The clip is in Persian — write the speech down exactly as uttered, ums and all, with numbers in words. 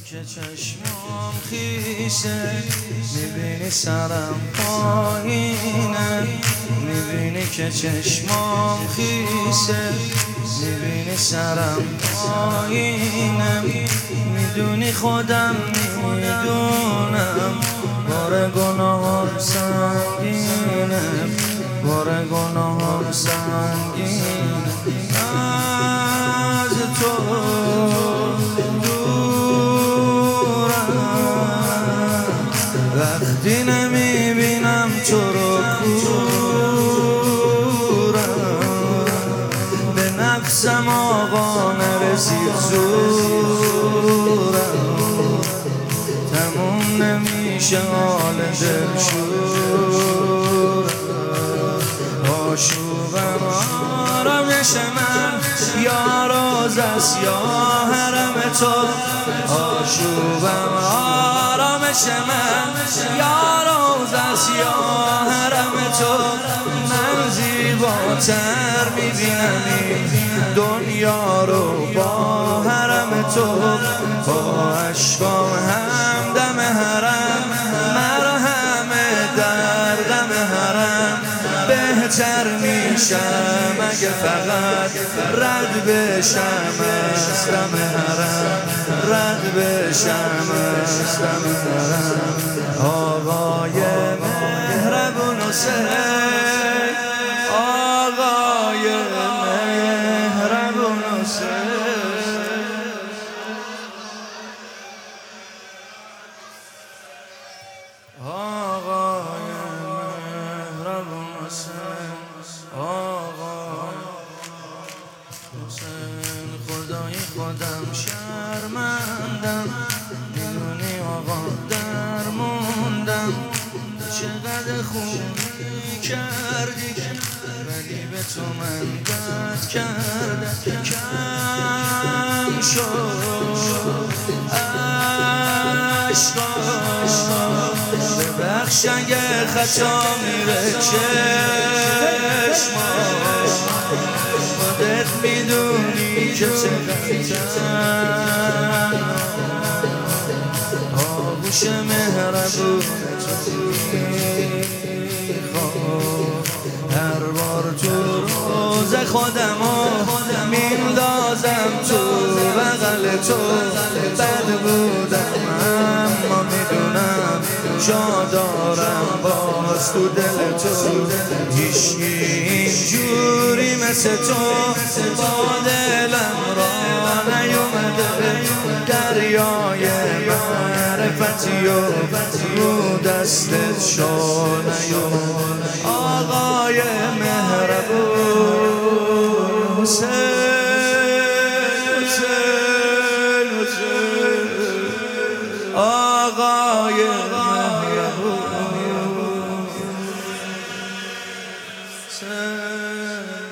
که چشمام خیسه، میبینی سرم پایینه، میبینی که چشمام خیسه، میبینی سرم پایینه، میدونی خودم میدونم بار گناهان سنگینه، بار گناهان سنگینه. از تو وقتی نمیبینم تو رو کورم، به نفسم آقا نرسید زورم، تموم نمیشه حال دلشورم. آشوبم آرامش من یا روز است یا حرم تو، آشوبم آرامش من یا روز است یا حرم تو. من زیباتر میبینم این دنیا رو با حرم تو، با عشقام همدم حرم مرهم در غم حرم. بهتر میشم اگه فقط رد بشم از غم حرم، رد بشم از غم حرم. آقای مهربون حسین، آقای مهربون حسین، آقای مهربون حسین، آقای حسین. خدای خودم شرمندم، میدونی آقا درموندم، چقدر خوبی کردی ولی به تو من بد کردم. کم شد عشقام، ببخش اگه خطا میره چشمام، خودت میدونی که چقدر آغوش مهربون تو میخوام. هر بار تو روز خودمو میندازم تو بغل تو، بد بودم اما میدونم جا دارم باز تو دل تو. هیچکی اینجوری مثل تو با دلم را نیومده، دریای معرفتی و رو دستت شو نیومده. آقای مهربون حسین، حسین، حسین، آقای مهربون حسین.